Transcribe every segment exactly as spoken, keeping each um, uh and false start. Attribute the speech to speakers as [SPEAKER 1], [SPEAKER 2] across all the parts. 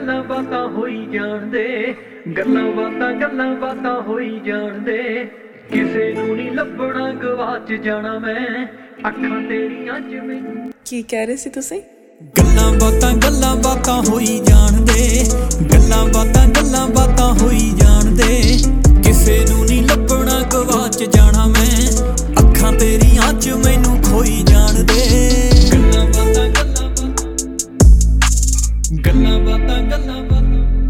[SPEAKER 1] ਗੱਲਾਂ ਬਾਤਾਂ ਹੋਈ ਜਾਣਦੇ, ਗੱਲਾਂ ਬਾਤਾਂ ਗੱਲਾਂ ਬਾਤਾਂ ਹੋਈ ਜਾਣਦੇ। ਕਿਸੇ ਨੂੰ ਨਹੀਂ ਲੱਭਣਾ ਗਵਾਚ ਜਾਣਾ ਮੈਂ, ਅੱਖਾਂ ਤੇਰੀਆਂ ਚ ਮੈਨੂੰ।
[SPEAKER 2] ਕੀ ਕਹਿ ਰਹੇ ਸੀ ਤੁਸੀਂ?
[SPEAKER 3] ਗੱਲਾਂ ਬਾਤਾਂ ਗੱਲਾਂ ਬਾਤਾਂ ਹੋਈ ਜਾਣਦੇ, ਗੱਲਾਂ ਬਾਤਾਂ ਗੱਲਾਂ ਬਾਤਾਂ ਹੋਈ ਜਾਣਦੇ। ਕਿਸੇ ਨੂੰ ਨਹੀਂ ਲੱਭਣਾ ਗਵਾਚ ਜਾਣਾ ਮੈਂ, ਅੱਖਾਂ ਤੇਰੀਆਂ ਚ ਮੈਨੂੰ ਖੋਈ ਜਾਣਦੇ। ਗੱਲਾਂ ਬਾਤਾਂ ਗੱਲਾਂ ਬਾਤਾਂ ਗੱਲਾਂ ਬਾਤਾਂ ਗੱਲਾਂ ਬਾਤਾਂ।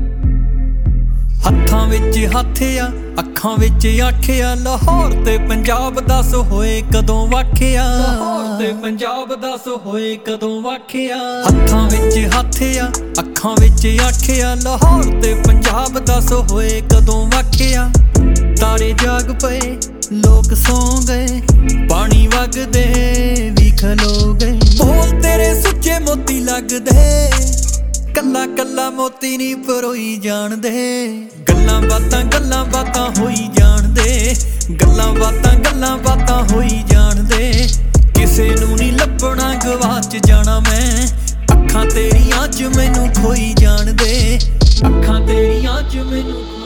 [SPEAKER 3] ਹੱਥਾਂ ਵਿੱਚ ਹੱਥ ਆ ਅੱਖਾਂ ਵਿੱਚ ਅੱਖ ਆ, ਲਾਹੌਰ ਤੇ ਪੰਜਾਬ ਦੱਸ ਹੋਏ ਕਦੋਂ ਵਾਖਿਆ। ਲਾਹੌਰ ਤੇ ਪੰਜਾਬ ਦੱਸ ਹੋਏ ਕਦੋਂ ਵਾਖਿਆ। ਹੱਥਾਂ ਵਿੱਚ ਹੱਥ ਆ ਅੱਖਾਂ ਵਿੱਚ ਅੱਖ ਆ, ਲਾਹੌਰ ਤੇ ਪੰਜਾਬ ਦੱਸ ਹੋਏ ਕਦੋਂ ਵਾਖਿਆ। ਤਾਰੇ ਜਾਗ ਪਏ ਲੋਕ ਸੌਂ ਗਏ, ਪਾਣੀ ਵਗਦੇ ਵੀ ਖਲੋ ਗਏ। ਬੋਲ ਤੇਰੇ ਸੁੱਚੇ ਮੋਤੀ ਲੱਗਦੇ, ਕੱਲਾ ਕੱਲਾ ਮੋਤੀ ਨੀ ਪਰੋਈ ਜਾਣਦੇ। ਗੱਲਾਂ ਬਾਤਾਂ ਗੱਲਾਂ ਬਾਤਾਂ ਹੋਈ ਜਾਣਦੇ, ਗੱਲਾਂ ਬਾਤਾਂ ਗੱਲਾਂ ਬਾਤਾਂ ਹੋਈ ਜਾਣਦੇ। ਕਿਸੇ ਨੂੰ ਨੀ ਲੱਭਣਾ ਗਵਾਚ ਜਾਣਾ ਮੈਂ, ਅੱਖਾਂ ਤੇਰੀਆਂ ਚ ਮੈਨੂੰ ਖੋਈ ਜਾਣਦੇ। ਅੱਖਾਂ ਤੇਰੀਆਂ ਚ ਮੈਨੂੰ ਖੋਈ।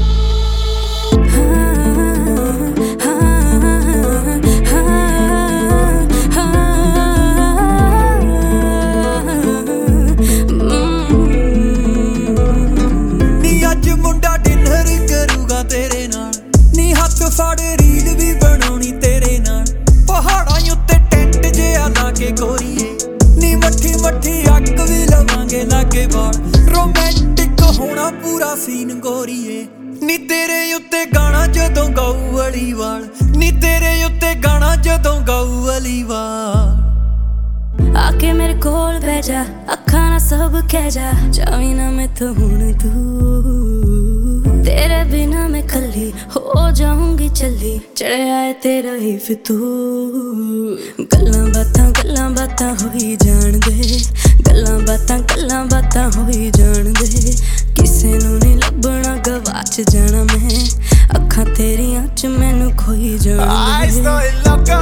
[SPEAKER 3] ਮੁੰਡਾ ਡਿਨਰ ਕਰੂਗਾ ਤੇਰੇ ਨਾਲ, ਨੀ ਹੱਥ ਫੜ ਰੀਲ ਵੀ ਬਣਾਉਣੀ ਤੇਰੇ ਨਾਲ। ਪਹਾੜਾਂ ਉੱਤੇ ਟੈਂਟ ਜਿਹਾ ਲਾ ਕੇ ਗੋਰੀਏ, ਨੀ ਮੱਠੀ ਮੱਠੀ ਅੱਗ ਵੀ ਲਵਾਂਗੇ ਲਾਗੇ ਬਾਲ। ਰੋਮਾਂਟਿਕ ਹੋਣਾ ਪੂਰਾ ਸੀਨ ਗੋਰੀਏ, ਨੀ ਤੇਰੇ ਉੱਤੇ ਗਾਣਾ ਜਦੋਂ ਗਾਊ ਵਾਲੀ ਵਾਲ। ਨੀ ਤੇਰੇ ਉੱਤੇ ਗਾਣਾ ਜਦੋਂ ਗਾਊ ਵਾਲੀ ਵਾਲ।
[SPEAKER 4] आके मेरे कोल बह जा, अखा ना सब कह जा, चावी ना मैं तो हुण तू। तेरे बिना मैं कली हो जाऊंगी चली, चढ़े आए तेरा ही फितूर। गल्लां बातां गल्लां बातां होई जान दे, गल्लां बातां गल्लां बातां होई जान दे। किसे नूं नहीं लभना गवाच जाना मैं, अखा तेरियां च मैनू खोई जान दे।